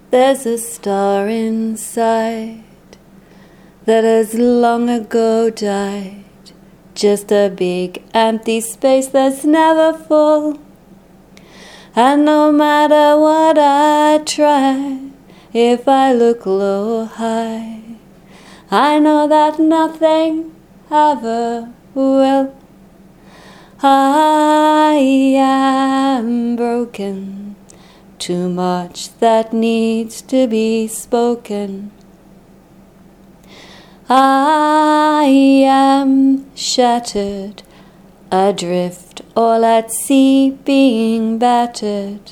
There's a star inside that has long ago died. Just a big empty space that's never full. And no matter what I try, if I look low or high, I know that nothing ever will. I am broken, too much that needs to be spoken. I am shattered, adrift, all at sea, being battered.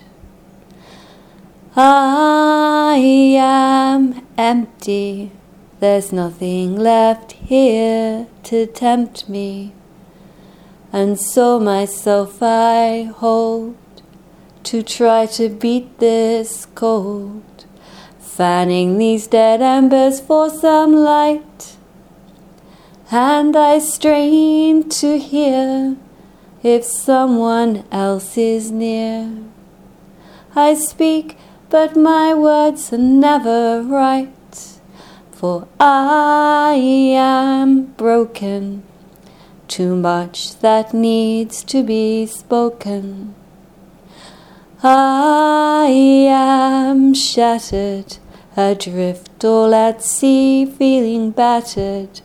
I am empty, there's nothing left here to tempt me. And so myself I hold to try to beat this cold, fanning these dead embers for some light. And I strain to hear if someone else is near. I speak, but my words are never right, for I am broken, too much that needs to be spoken. I am shattered, adrift, all at sea, feeling battered.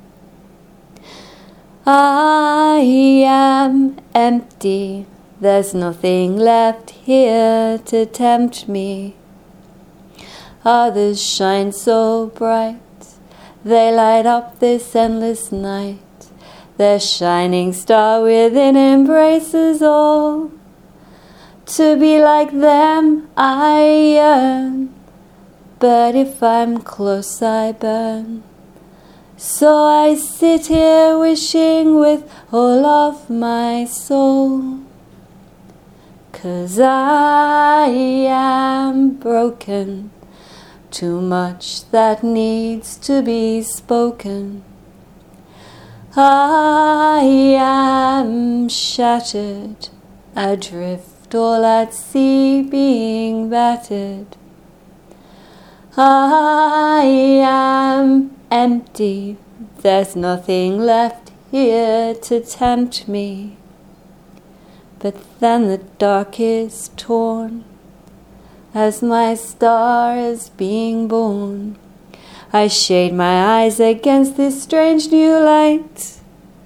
I am empty, there's nothing left here to tempt me. Others shine so bright, they light up this endless night. Their shining star within embraces all. To be like them I yearn, but if I'm close I burn. So I sit here wishing with all of my soul, 'cause I am broken, too much that needs to be spoken. I am shattered, adrift, all at sea, being battered. I am empty, there's nothing left here to tempt me. But then the dark is torn as my star is being born. I shade my eyes against this strange new light.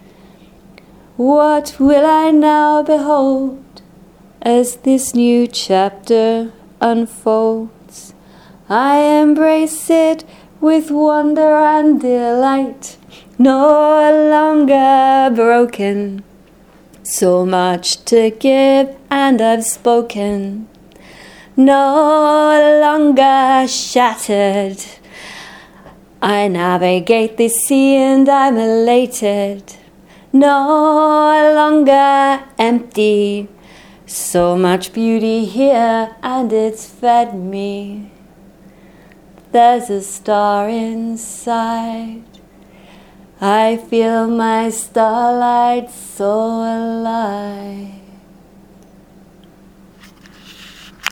What will I now behold as this new chapter unfolds? I embrace it with wonder and delight, no longer broken. So much to give and I've spoken, no longer shattered. I navigate the sea and I'm elated, no longer empty. So much beauty here and it's fed me. There's a star inside, I feel my starlight so alive.